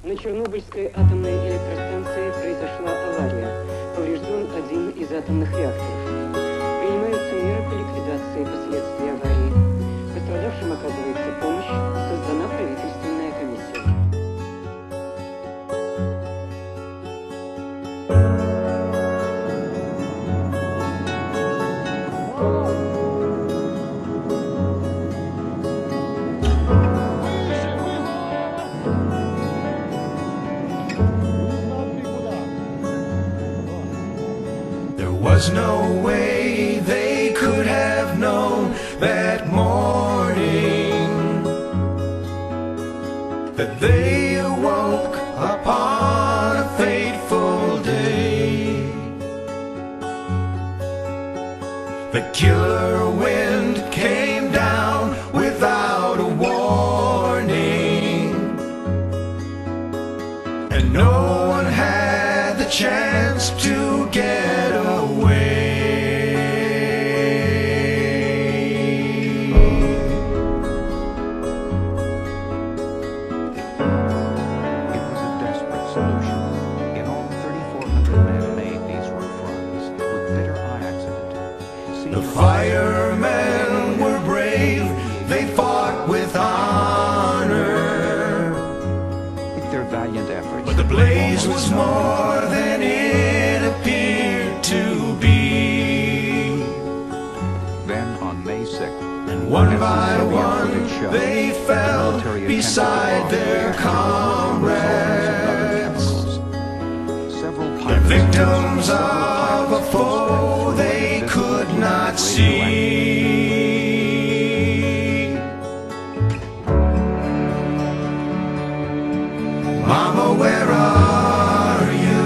На Чернобыльской атомной электростанции произошла авария. Поврежден один из атомных реакторов. Принимаются меры по ликвидации последствий аварии. Пострадавшим оказывается помощь. Создана правительственная комиссия. There was no way they could have known that morning that they awoke upon a fateful day. The killer wind came down without a warning, and no one had the chance to get away. It was a desperate solution. In all, 3,400 men made these rough runs with bitter eye accident. The firemen were brave, they fought with honor, With their valiant efforts, but the blaze was more than it appeared to be. then on May 6th, And one as the by Soviet one footage showed, they fell military beside attempted their bombs, comrades, several the pilots, victims of a foe they could not see. Mama, where are you?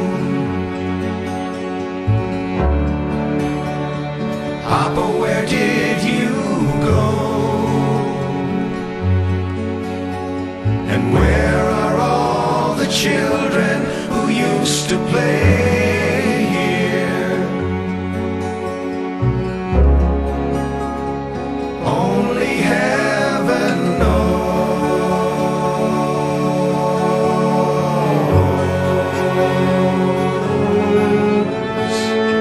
Papa, where did you go? And where are all the children who used to play here? Only heaven knows.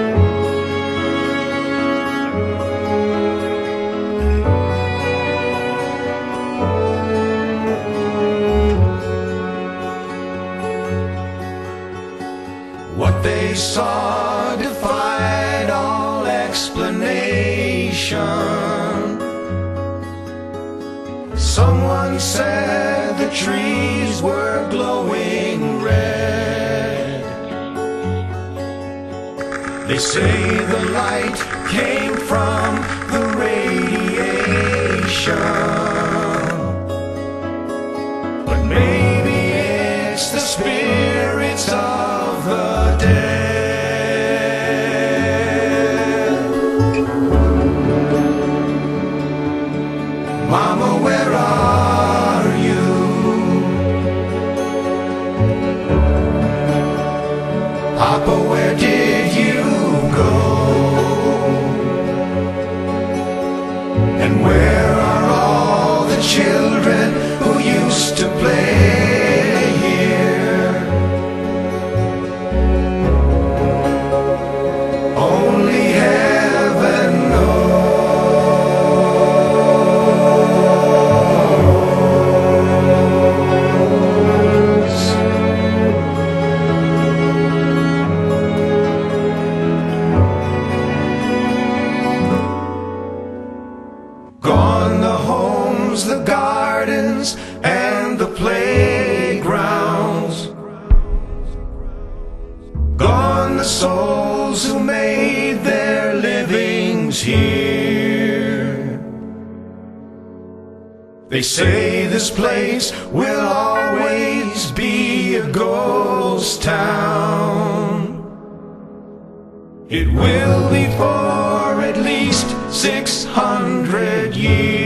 What they saw defied all explanation. Someone said the trees were glowing red. They say the light came from the radiation, but maybe it's the spirits of the dead. Mama, where are you? Papa, where did you go? And where are all the children who used to play here? Only heaven knows. Gone the homes, the gardens, and the playgrounds. Gone the souls who made their livings here. They say this place will always be a ghost town. It will be for at least 600 years.